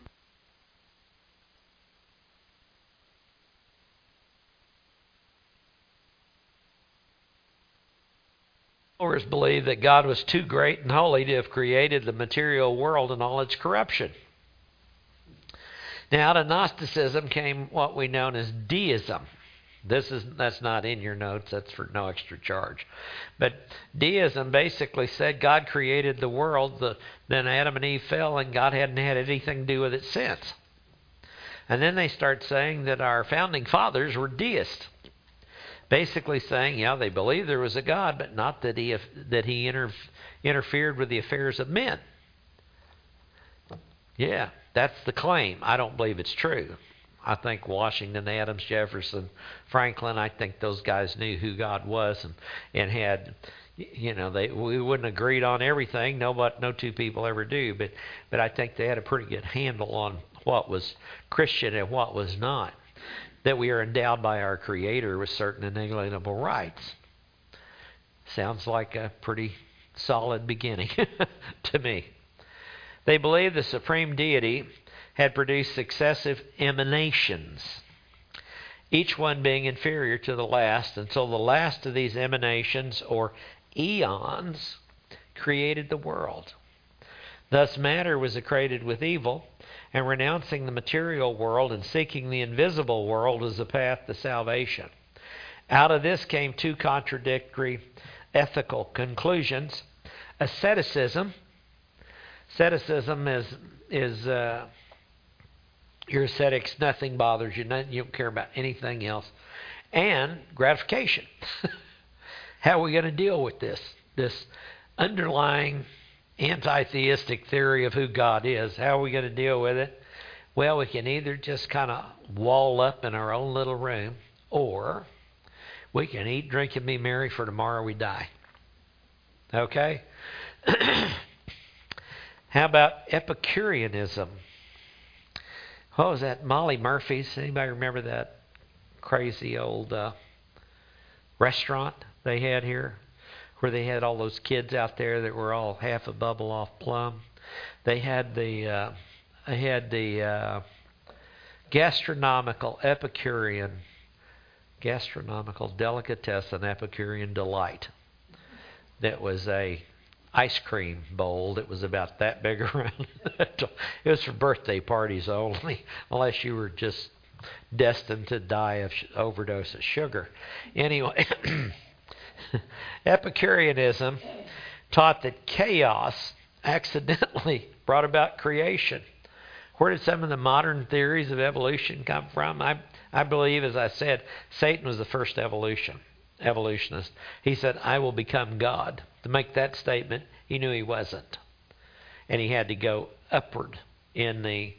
Followers believe that God was too great and holy to have created the material world and all its corruption. Now, out of Gnosticism came what we know as deism. That's not in your notes. That's for no extra charge. But deism basically said God created the world, then Adam and Eve fell, and God hadn't had anything to do with it since. And then they start saying that our founding fathers were deists. Basically saying, yeah, they believed there was a God, but not that he interfered with the affairs of men. Yeah, that's the claim. I don't believe it's true. I think Washington, Adams, Jefferson, Franklin, I think those guys knew who God was and had, we wouldn't have agreed on everything. No two people ever do. But I think they had a pretty good handle on what was Christian and what was not. That we are endowed by our Creator with certain inalienable rights. Sounds like a pretty solid beginning to me. They believe the supreme deity had produced successive emanations, each one being inferior to the last, until the last of these emanations, or eons, created the world. Thus matter was created with evil, and renouncing the material world and seeking the invisible world as a path to salvation. Out of this came two contradictory ethical conclusions. Asceticism. Asceticism is you're ascetics, nothing bothers you, you don't care about anything else. And gratification. How are we going to deal with this underlying anti-theistic theory of who God is? How are we going to deal with it? Well, we can either just kind of wall up in our own little room, or we can eat, drink, and be merry, for tomorrow we die. Okay? How about Epicureanism? What was that? Molly Murphy's. Anybody remember that crazy old restaurant they had here, where they had all those kids out there that were all half a bubble off plum? They had the gastronomical delicatessen Epicurean delight. That was a ice cream bowl that was about that big around. It was for birthday parties only, unless you were just destined to die of overdose of sugar. Anyway, Epicureanism taught that chaos accidentally brought about creation. Where did some of the modern theories of evolution come from? I believe, as I said, Satan was the first evolutionist. He said, I will become God. To make that statement, he knew he wasn't. And he had to go upward in the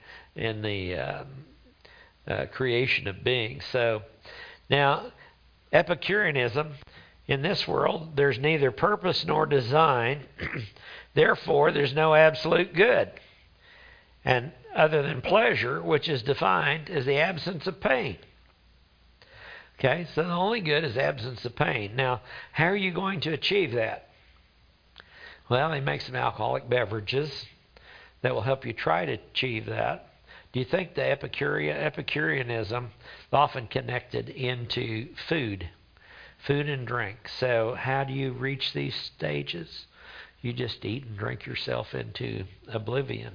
creation of beings. So now, Epicureanism, in this world, there's neither purpose nor design. Therefore, there's no absolute good. And other than pleasure, which is defined as the absence of pain. Okay, so the only good is absence of pain. Now, how are you going to achieve that? Well, they make some alcoholic beverages that will help you try to achieve that. Do you think the Epicureanism often connected into food and drink? So how do you reach these stages? You just eat and drink yourself into oblivion.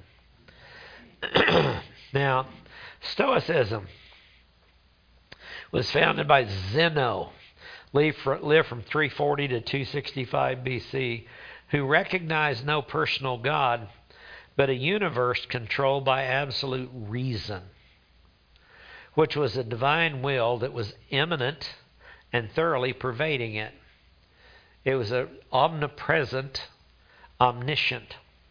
Now, Stoicism was founded by Zeno, lived from 340 to 265 BC, who recognized no personal God, but a universe controlled by absolute reason, which was a divine will that was immanent and thoroughly pervading it. It was an omnipresent, omniscience.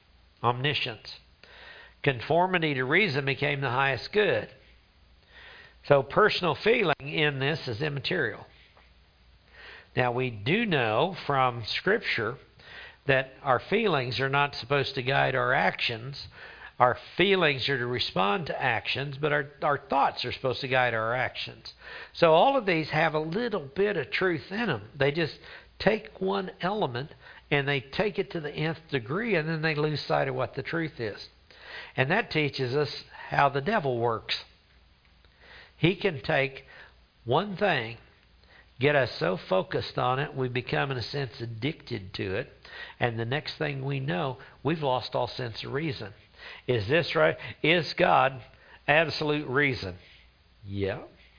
Conformity to reason became the highest good. So personal feeling in this is immaterial. Now we do know from Scripture that our feelings are not supposed to guide our actions. Our feelings are to respond to actions, but our thoughts are supposed to guide our actions. So all of these have a little bit of truth in them. They just take one element and they take it to the nth degree, and then they lose sight of what the truth is. And that teaches us how the devil works. He can take one thing, get us so focused on it, we become, in a sense, addicted to it. And the next thing we know, we've lost all sense of reason. Is this right? Is God absolute reason? Yeah.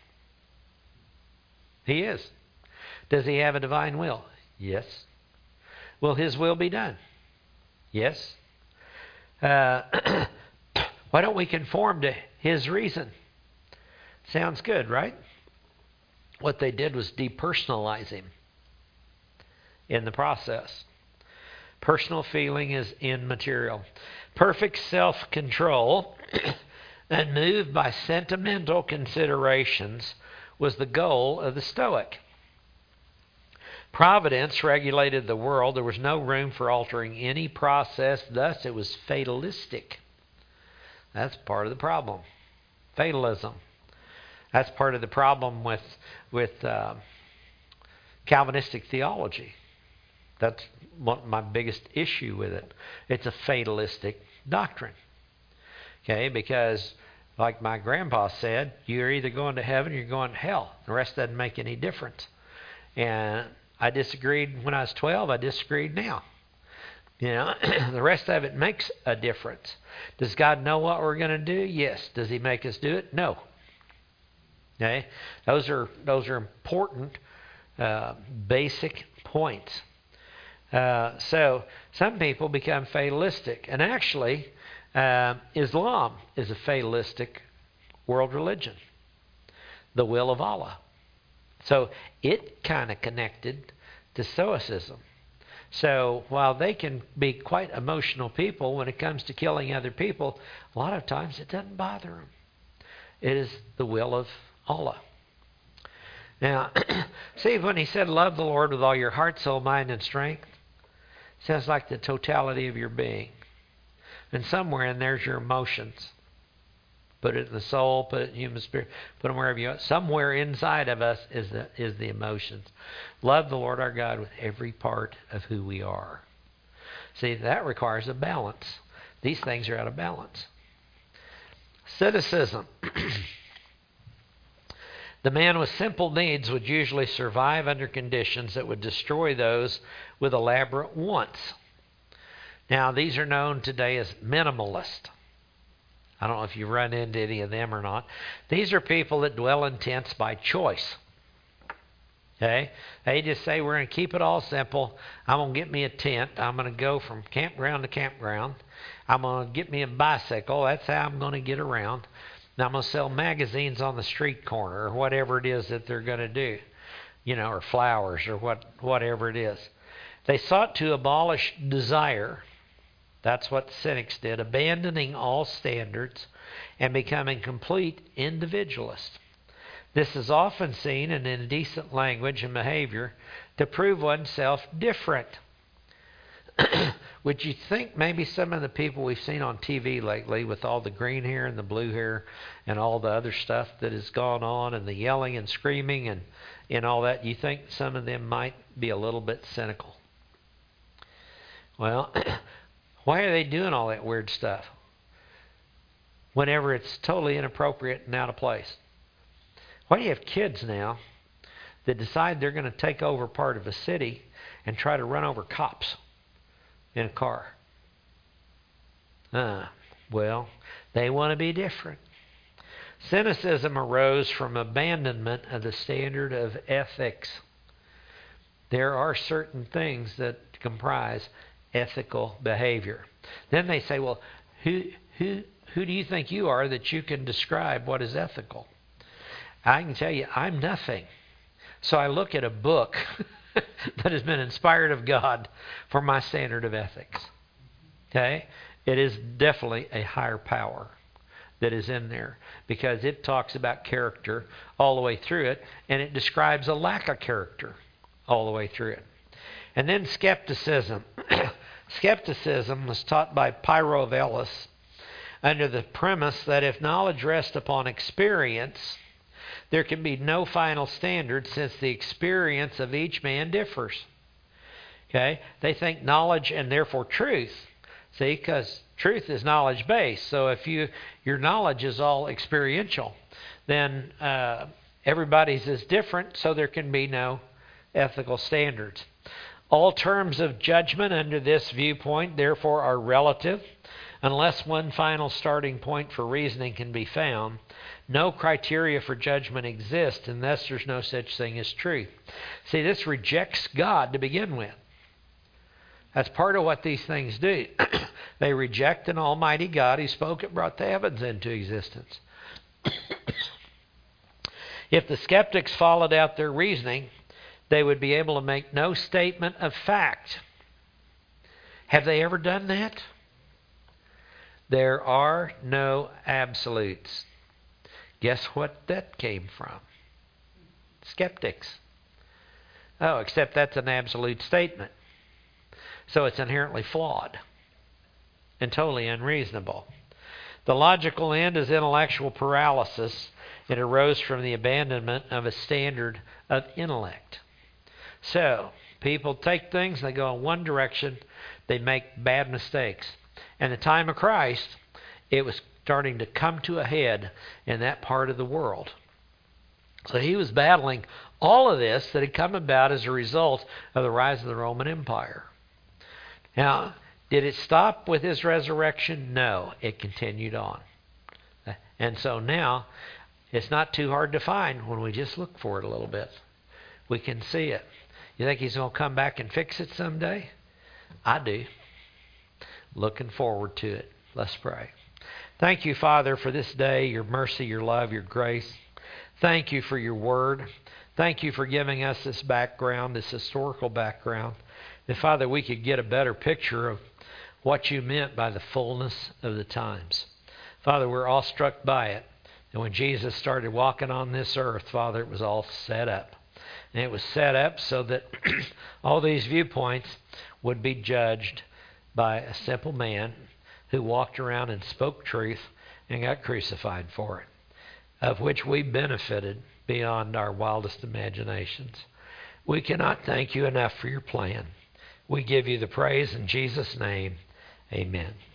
He is. Does he have a divine will? Yes. Will his will be done? Yes. Why don't we conform to his reason? Sounds good, right? What they did was depersonalize him in the process. Personal feeling is immaterial. Perfect self-control and moved by sentimental considerations was the goal of the Stoic. Providence regulated the world. There was no room for altering any process. Thus, it was fatalistic. That's part of the problem. Fatalism. That's part of the problem with Calvinistic theology. That's my biggest issue with it. It's a fatalistic doctrine. Okay, because like my grandpa said, you're either going to heaven or you're going to hell. The rest doesn't make any difference. And I disagreed when I was 12. I disagreed now. You know, the rest of it makes a difference. Does God know what we're going to do? Yes. Does he make us do it? No. Okay, those are important basic points. So some people become fatalistic, and actually, Islam is a fatalistic world religion, the will of Allah. So it kind of connected to Stoicism. So while they can be quite emotional people when it comes to killing other people, a lot of times it doesn't bother them. It is the will of Allah. Now, see, when he said, love the Lord with all your heart, soul, mind, and strength, sounds like the totality of your being. And somewhere in there's your emotions. Put it in the soul, put it in human spirit, put them wherever you want. Somewhere inside of us is the emotions. Love the Lord our God with every part of who we are. See, that requires a balance. These things are out of balance. Cynicism. The man with simple needs would usually survive under conditions that would destroy those with elaborate wants. Now, these are known today as minimalists. I don't know if you run into any of them or not. These are people that dwell in tents by choice. Okay? They just say, we're going to keep it all simple. I'm going to get me a tent. I'm going to go from campground to campground. I'm going to get me a bicycle. That's how I'm going to get around. Now I'm going to sell magazines on the street corner or whatever it is that they're going to do. You know, or flowers or whatever it is. They sought to abolish desire. That's what cynics did, abandoning all standards and becoming complete individualists. This is often seen in indecent language and behavior to prove oneself different. Would you think maybe some of the people we've seen on TV lately with all the green hair and the blue hair and all the other stuff that has gone on and the yelling and screaming and all that, you think some of them might be a little bit cynical? Well, why are they doing all that weird stuff whenever it's totally inappropriate and out of place? Why do you have kids now that decide they're going to take over part of a city and try to run over cops in a car? Well, they want to be different. Cynicism arose from abandonment of the standard of ethics. There are certain things that comprise ethical behavior. Then they say, well, who do you think you are that you can describe what is ethical? I can tell you, I'm nothing. So I look at a book that has been inspired of God for my standard of ethics. Okay? It is definitely a higher power that is in there because it talks about character all the way through it, and it describes a lack of character all the way through it. And then skepticism. Skepticism was taught by Pyro of Elis, under the premise that if knowledge rests upon experience, there can be no final standard since the experience of each man differs. Okay? They think knowledge and therefore truth. See, because truth is knowledge based. So if your knowledge is all experiential, then everybody's is different, so there can be no ethical standards. All terms of judgment under this viewpoint, therefore, are relative. Unless one final starting point for reasoning can be found, no criteria for judgment exist, and thus there's no such thing as truth. See, this rejects God to begin with. That's part of what these things do. They reject an almighty God who spoke and brought the heavens into existence. If the skeptics followed out their reasoning, they would be able to make no statement of fact. Have they ever done that? There are no absolutes. Guess what that came from? Skeptics. Oh, except that's an absolute statement. So it's inherently flawed and totally unreasonable. The logical end is intellectual paralysis. It arose from the abandonment of a standard of intellect. So, people take things, they go in one direction, they make bad mistakes. In the time of Christ, it was starting to come to a head in that part of the world. So he was battling all of this that had come about as a result of the rise of the Roman Empire. Now, did it stop with his resurrection? No, it continued on. And so now, it's not too hard to find when we just look for it a little bit. We can see it. You think he's going to come back and fix it someday? I do. Looking forward to it. Let's pray. Thank you, Father, for this day, your mercy, your love, your grace. Thank you for your word. Thank you for giving us this background, this historical background. That, Father, we could get a better picture of what you meant by the fullness of the times. Father, we're all struck by it. And when Jesus started walking on this earth, Father, it was all set up. And it was set up so that all these viewpoints would be judged by a simple man who walked around and spoke truth and got crucified for it, of which we benefited beyond our wildest imaginations. We cannot thank you enough for your plan. We give you the praise in Jesus' name. Amen.